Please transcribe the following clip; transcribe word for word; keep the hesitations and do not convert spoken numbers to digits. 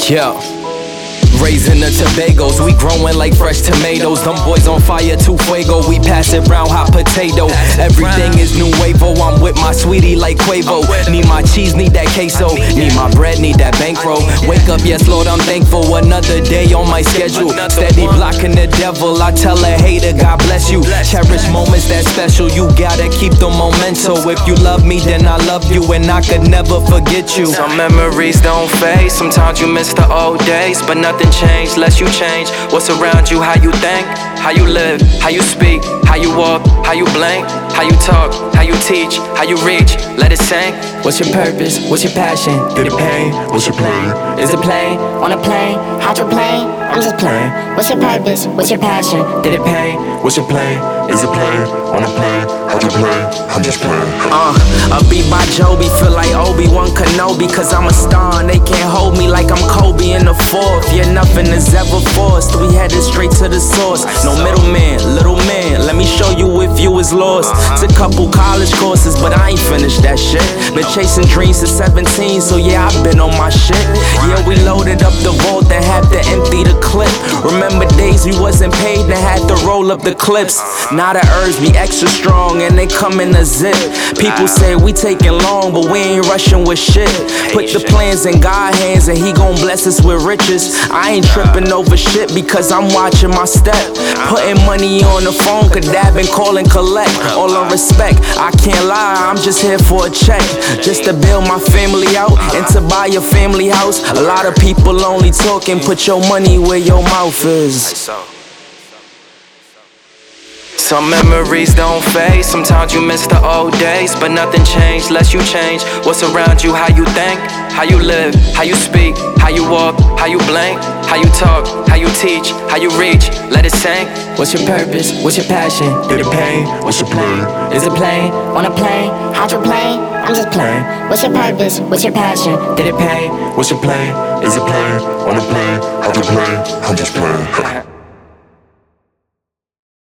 Yeah. Raising the Tobagos, we growing like fresh tomatoes. Them boys on fire, too fuego, we pass it round hot potato. Everything is nuevo, I'm with my sweetie like Quavo. Need my cheese, need that queso, need my bread, need that bankroll. Wake up, yes Lord, I'm thankful, another day on my schedule. Steady blocking the devil, I tell a hater, God bless you. Cherish moments that special, you gotta keep the memento. If you love me, then I love you, and I could never forget you. Some memories don't fade, sometimes you miss the old days, but nothing change less you change. What's around you, how you think, how you live, how you speak, how you walk, how you blink, how you talk, how you teach, how you reach, let it sink. What's your purpose? What's your passion? Through the pain, what's your plan? Is it plane? On a plane, how'd you play? I'm just playing. What's your purpose? What's your passion? Did it pain? What's your plan? Is it play? On a plane, how'd you play? I'm just playing. Uh, a beat by Joby, feel like Obi-Wan Kenobi, cause I'm a star and they can't hold me like I'm Kobe in the fourth. Yeah, nothing is ever forced, we headed straight to the source. No middleman, little man, let me show you if you was lost. It's a couple college courses, but I ain't finished that shit. Been chasing dreams since seventeen, so yeah, I've been on my shit. Yeah, we loaded up the vault and had to empty the clip. Remember days we wasn't paid and had to roll up the clips. Now the herbs be extra strong and they come in a zip. People say we taking long, but we ain't rushing with shit. Put the plans in God's hands and he gon' bless us with riches. I ain't tripping over shit because I'm watching my step. Putting money on the phone, could dab and call and collect. All on respect, I can't lie, I'm just here for a check. Just to build my family out and to buy a family house. A lot of people only talking, put your money where your mouth is. Some memories don't fade, sometimes you miss the old days, but nothing changed less you change. What's around you, how you think, how you live, how you speak, how you walk, how you blink, how you talk, how you teach, how you reach, let it sink. What's your purpose? What's your passion? Through the pain, what's your plan? Is it plane? On a plane, how'd you play? I'm just playing. What's your purpose? What's your passion? Did it pain? What's your plan? Is it play? On a plane, how'd you play? I'm just playing.